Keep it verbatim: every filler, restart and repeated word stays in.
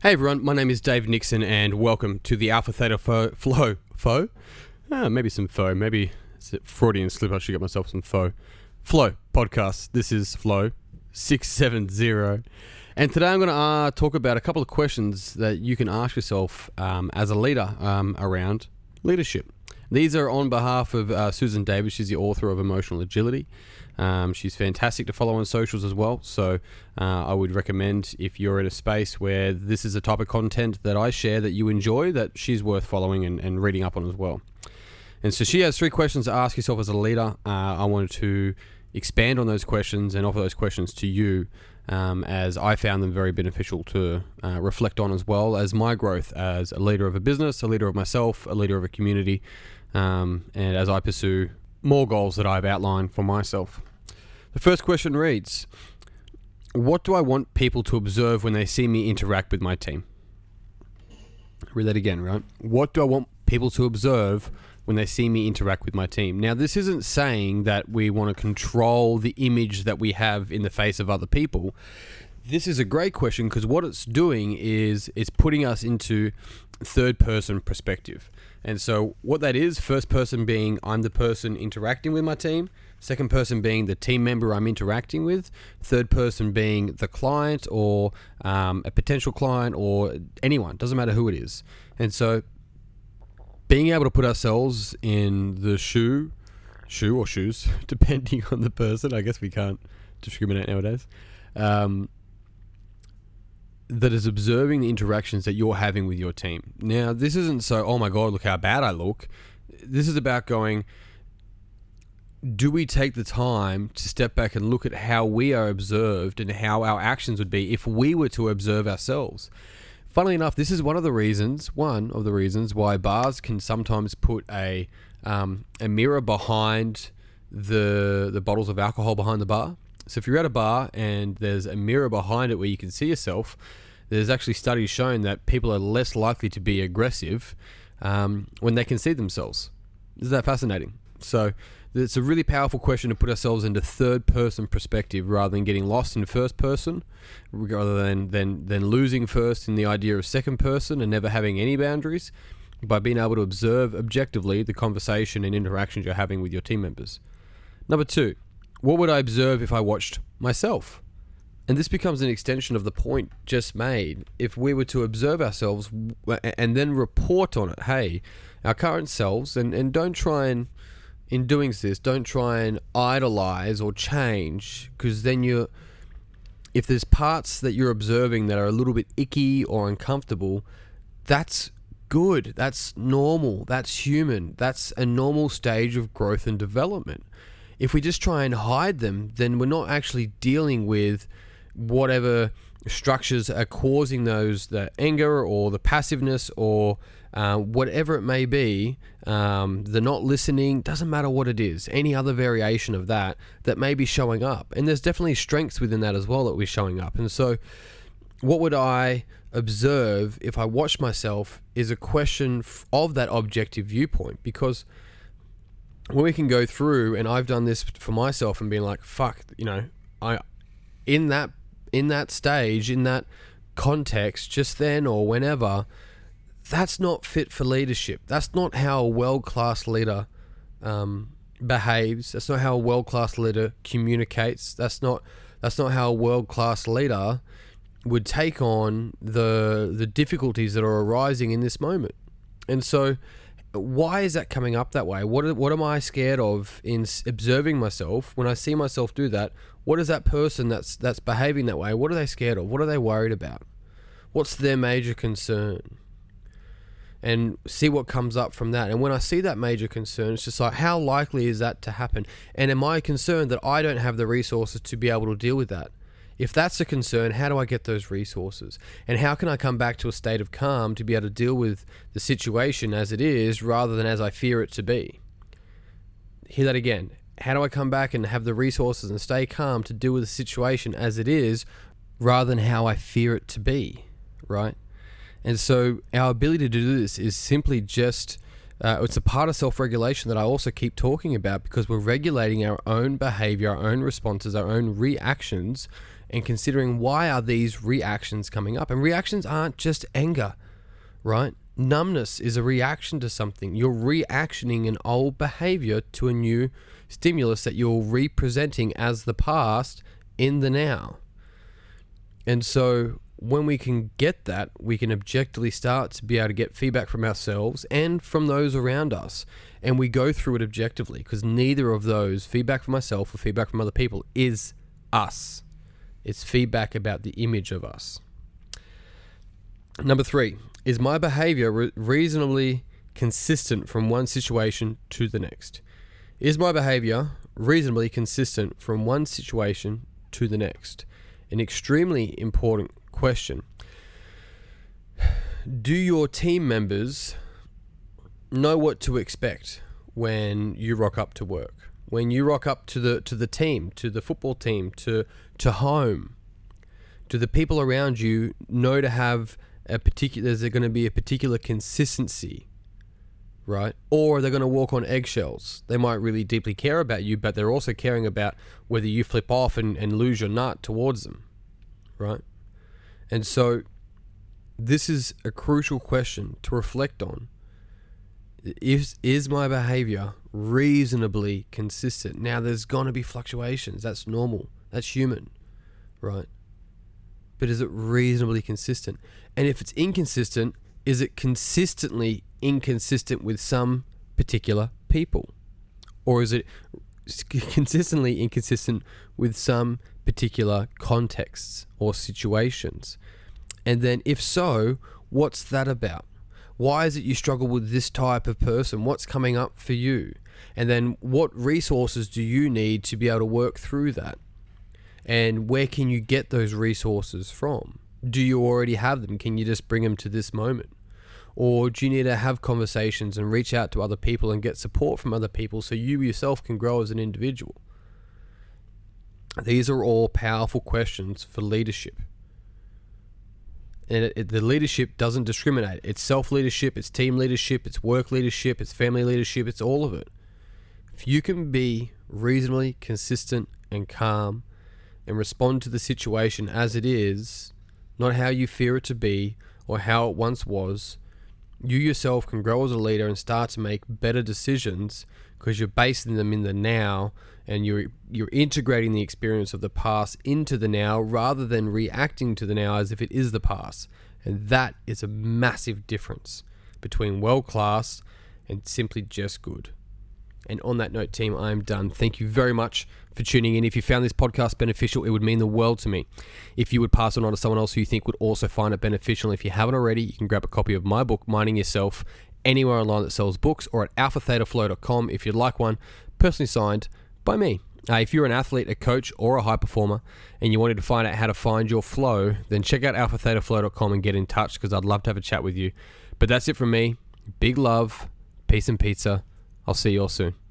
Hey everyone, my name is Dave Nixon and welcome to the Alpha Theta Fo- Flow. Fo? Ah, maybe some Fo. Maybe it's a Freudian slip. I should get myself some Fo. Flow podcast. This is Flow six seven zero. And today I'm going to uh, talk about a couple of questions that you can ask yourself um, as a leader um, around leadership. These are on behalf of uh, Susan Davis. She's the author of Emotional Agility. Um, she's fantastic to follow on socials as well. So uh, I would recommend, if you're in a space where this is a type of content that I share that you enjoy, that she's worth following and, and reading up on as well. And so she has three questions to ask yourself as a leader. Uh, I wanted to expand on those questions and offer those questions to you um, as I found them very beneficial to uh, reflect on, as well as my growth as a leader of a business, a leader of myself, a leader of a community, um, and as I pursue more goals that I've outlined for myself. The first question reads, what do I want people to observe when they see me interact with my team? Read that again, right? What do I want people to observe when they see me interact with my team? Now, this isn't saying that we want to control the image that we have in the face of other people. This is a great question because what it's doing is it's putting us into third person perspective. And so what that is, first person being I'm the person interacting with my team, second person being the team member I'm interacting with, third person being the client or um, a potential client or anyone, doesn't matter who it is. And so being able to put ourselves in the shoe, shoe or shoes, depending on the person, I guess we can't discriminate nowadays, um, that is observing the interactions that you're having with your team. Now, this isn't so, oh my God, look how bad I look. This is about going, do we take the time to step back and look at how we are observed and how our actions would be if we were to observe ourselves? Funnily enough, this is one of the reasons, one of the reasons why bars can sometimes put a um, a mirror behind the the bottles of alcohol behind the bar. So if you're at a bar and there's a mirror behind it where you can see yourself, there's actually studies showing that people are less likely to be aggressive um, when they can see themselves. Isn't that fascinating? So it's a really powerful question to put ourselves into third person perspective rather than getting lost in first person, rather than, than, than losing first in the idea of second person and never having any boundaries, by being able to observe objectively the conversation and interactions you're having with your team members. Number two, what would I observe if I watched myself? And this becomes an extension of the point just made. If we were to observe ourselves and then report on it, hey, our current selves, and, and don't try and, in doing this, don't try and idolize or change, because then you're, if there's parts that you're observing that are a little bit icky or uncomfortable, that's good. That's normal. That's human. That's a normal stage of growth and development. If we just try and hide them, then we're not actually dealing with whatever structures are causing those, the anger or the passiveness or uh, whatever it may be, um, the not listening, doesn't matter what it is, any other variation of that that may be showing up. And there's definitely strengths within that as well that we're showing up. And so what would I observe if I watched myself is a question of that objective viewpoint, because when we can go through, and I've done this for myself and been like, fuck, you know, I, in that, in that stage, in that context, just then or whenever, that's not fit for leadership. That's not how a world-class leader um, behaves. That's not how a world-class leader communicates. That's not, that's not how a world-class leader would take on the, the difficulties that are arising in this moment. And so, why is that coming up that way? What what am I scared of in observing myself? When I see myself do that, what is that person that's that's behaving that way? What are they scared of? What are they worried about? What's their major concern? And see what comes up from that. And when I see that major concern, it's just like, how likely is that to happen? And am I concerned that I don't have the resources to be able to deal with that? If that's a concern, how do I get those resources? And how can I come back to a state of calm to be able to deal with the situation as it is rather than as I fear it to be? Hear that again. How do I come back and have the resources and stay calm to deal with the situation as it is rather than how I fear it to be, right? And so our ability to do this is simply just, uh, it's a part of self-regulation that I also keep talking about, because we're regulating our own behavior, our own responses, our own reactions, and considering why are these reactions coming up. And reactions aren't just anger, right? Numbness is a reaction to something. You're reactioning an old behavior to a new stimulus that you're representing as the past in the now. And so when we can get that, we can objectively start to be able to get feedback from ourselves and from those around us. And we go through it objectively, because neither of those, feedback from myself or feedback from other people, is us. It's feedback about the image of us. Number three, is my behavior re- reasonably consistent from one situation to the next? Is my behavior reasonably consistent from one situation to the next? An extremely important question. Do your team members know what to expect when you rock up to work? When you rock up to the to the team, to the football team, to to home? Do the people around you know to have a particular, there's going to be a particular consistency, right? Or they're going to walk on eggshells. They might really deeply care about you, but they're also caring about whether you flip off and, and lose your nut towards them, right? And so this is a crucial question to reflect on. Is, is my behavior reasonably consistent? Now, there's going to be fluctuations. That's normal. That's human, right? But is it reasonably consistent? And if it's inconsistent, is it consistently inconsistent with some particular people? Or is it consistently inconsistent with some particular contexts or situations? And then if so, what's that about? Why is it you struggle with this type of person? What's coming up for you? And then what resources do you need to be able to work through that? And where can you get those resources from? Do you already have them? Can you just bring them to this moment? Or do you need to have conversations and reach out to other people and get support from other people so you yourself can grow as an individual? These are all powerful questions for leadership. And it, it, the leadership doesn't discriminate. It's self-leadership, it's team leadership, it's work leadership, it's family leadership, it's all of it. If you can be reasonably consistent and calm and respond to the situation as it is, not how you fear it to be or how it once was, you yourself can grow as a leader and start to make better decisions because you're basing them in the now and you're you're integrating the experience of the past into the now rather than reacting to the now as if it is the past. And that is a massive difference between world-class and simply just good. And on that note, team, I am done. Thank you very much for tuning in. If you found this podcast beneficial, it would mean the world to me if you would pass it on to someone else who you think would also find it beneficial. If you haven't already, you can grab a copy of my book, Minding Yourself, anywhere online that sells books, or at alpha theta flow dot com if you'd like one, personally signed by me. Uh, if you're an athlete, a coach, or a high performer, and you wanted to find out how to find your flow, then check out alpha theta flow dot com and get in touch because I'd love to have a chat with you. But that's it from me. Big love, peace and pizza. I'll see you all soon.